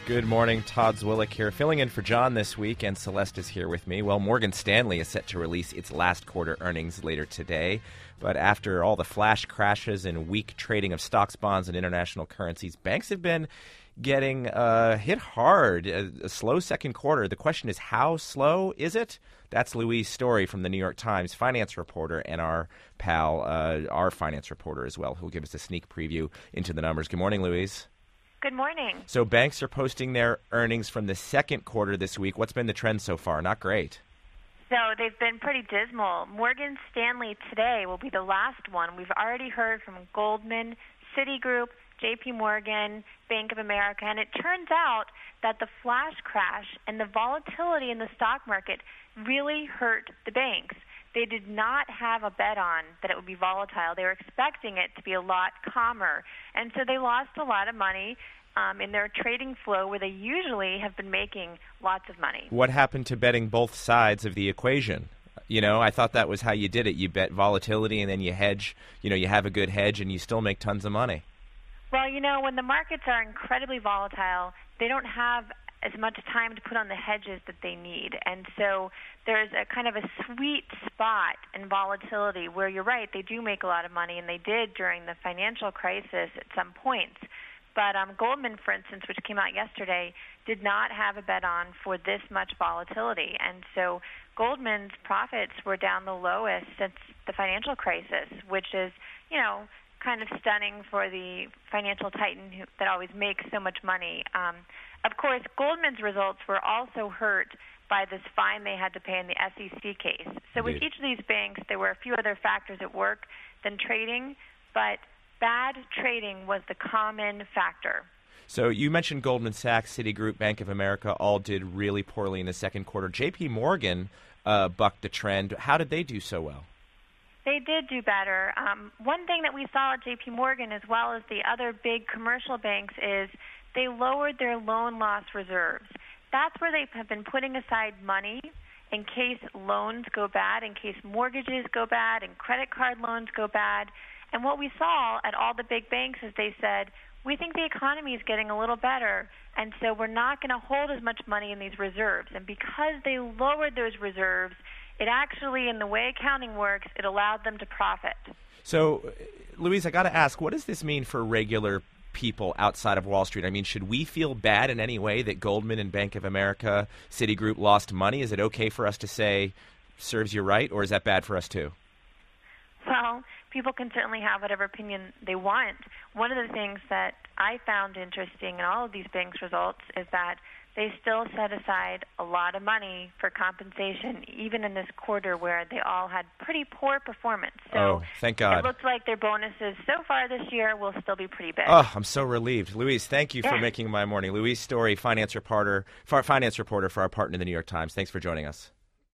Good morning. Todd Zwillich here, filling in for John this week, and Celeste is here with me. Well, Morgan Stanley is set to release its last quarter earnings later today. But after all the flash crashes and weak trading of stocks, bonds, and international currencies, banks have been getting hit hard. A slow second quarter. The question is, how slow is it? That's Louise Story from the New York Times finance reporter, and our pal, our finance reporter as well, who will give us a sneak preview into the numbers. Good morning, Louise. Good morning. So banks are posting their earnings from the second quarter this week. What's been the trend so far? Not great. So they've been pretty dismal. Morgan Stanley today will be the last one. We've already heard from Goldman, Citigroup, J.P. Morgan, Bank of America, and it turns out that the flash crash and the volatility in the stock market really hurt the banks. They did not have a bet on that it would be volatile. They were expecting it to be a lot calmer, and so they lost a lot of money in their trading flow where they usually have been making lots of money. What happened to betting both sides of the equation? You know, I thought that was how you did it. You bet volatility and then you hedge. You know, you have a good hedge and you still make tons of money. Well, you know, when the markets are incredibly volatile, they don't have as much time to put on the hedges that they need. And so there's a kind of a sweet spot in volatility where you're right, they do make a lot of money, and they did during the financial crisis at some points. But Goldman, for instance, which came out yesterday, did not have a bet on for this much volatility. And so Goldman's profits were down the lowest since the financial crisis, which is, you know, kind of stunning for the financial titan that always makes so much money. Of course, Goldman's results were also hurt by this fine they had to pay in the SEC case. So with each of these banks, there were a few other factors at work than trading, but bad trading was the common factor. So you mentioned Goldman Sachs, Citigroup, Bank of America all did really poorly in the second quarter. J.P. Morgan bucked the trend. How did they do so well? They did do better. One thing that we saw at J.P. Morgan, as well as the other big commercial banks, is they lowered their loan loss reserves. That's where they have been putting aside money in case loans go bad, in case mortgages go bad, and credit card loans go bad. And what we saw at all the big banks is they said, we think the economy is getting a little better, and so we're not going to hold as much money in these reserves. And because they lowered those reserves, it actually, in the way accounting works, it allowed them to profit. So, Louise, I got to ask, what does this mean for regular people outside of Wall Street? I mean, should we feel bad in any way that Goldman and Bank of America, Citigroup lost money? Is it okay for us to say, serves you right, or is that bad for us too? Well, people can certainly have whatever opinion they want. One of the things that I found interesting in all of these banks' results is that they still set aside a lot of money for compensation, even in this quarter where they all had pretty poor performance. So thank God. It looks like their bonuses so far this year will still be pretty big. Oh, I'm so relieved. Louise, thank you for making my morning. Louise Story, finance reporter for our partner, the New York Times. Thanks for joining us.